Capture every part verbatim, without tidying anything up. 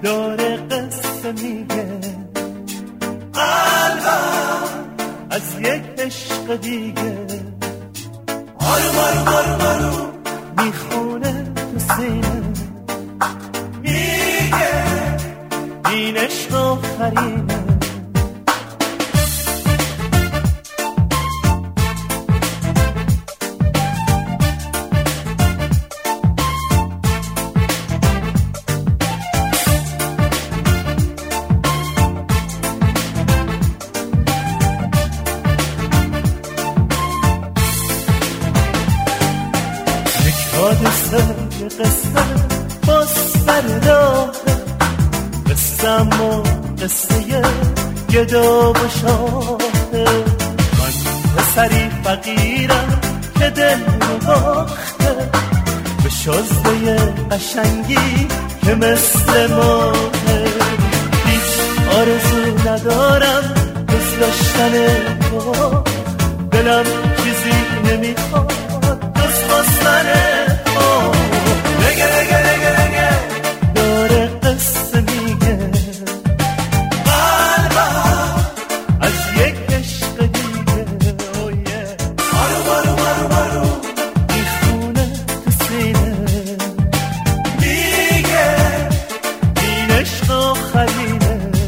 داره قصه میگه، قلبم از یک عشق دیگه آروم آروم آروم آروم میخونه تو سینه، میگه این عشق آخرینه. حادثه قصه با سر راه، قصه اما قصه گدا و شاهه. من پسری فقیرم که دل رو باخته به شازده قشنگی که مثل ماهه. هیچ آرزو ندارم جز داشتن تو، دلم چیزی نمیخواد جز خواستن تو. رگه رگه رگه رگه داره قصه میگه، قلبم از یک عشق دیگه. آروم آروم آروم آروم میخونه تو سینه، میگه این عشق آخرینه.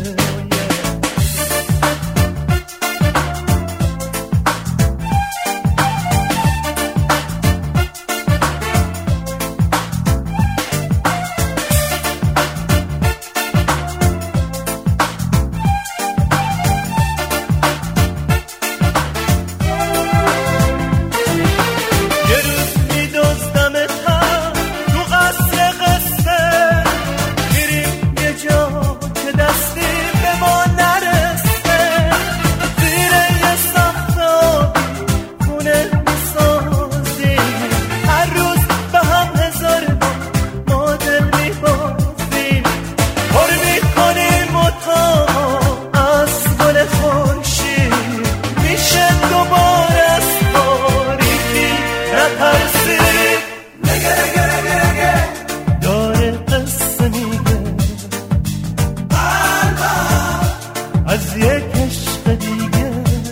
از یک عشق دیگه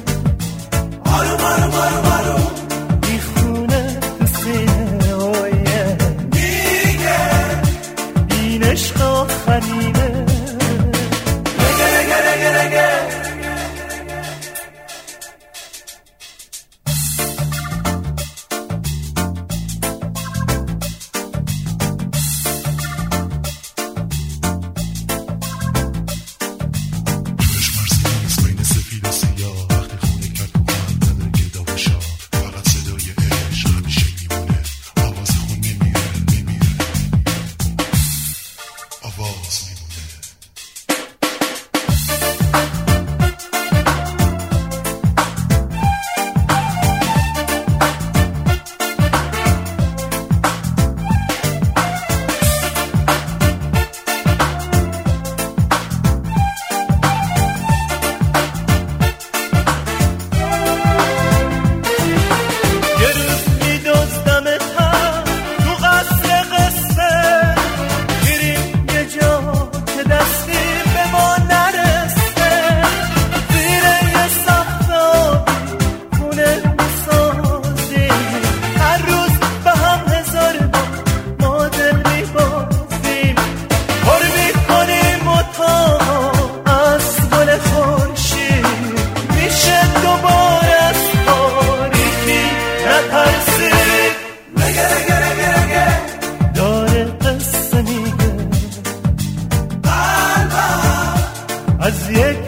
آروم آروم آروم آروم میخونه تو سینه. اوه میگه این عشق آخرینه. رگه رگه رگه رگه از یک